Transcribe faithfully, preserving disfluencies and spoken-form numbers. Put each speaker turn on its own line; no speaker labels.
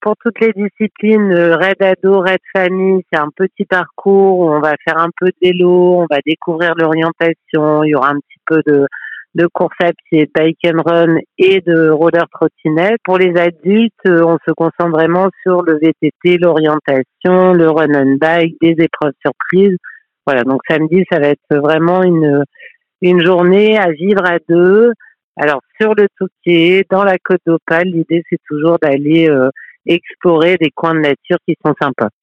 pour toutes les disciplines, euh, raid ado, raid famille, c'est un petit parcours où on va faire un peu de vélo, on va découvrir l'orientation, il y aura un petit peu de, de course à pied, bike and run et de roller trottinette. Pour les adultes, euh, on se concentre vraiment sur le V T T, l'orientation, le run and bike, des épreuves surprises. Voilà, donc samedi, ça va être vraiment une, une journée à vivre à deux. Alors, sur le Touquet, dans la Côte d'Opale, l'idée, c'est toujours d'aller euh, explorer des coins de nature qui sont sympas.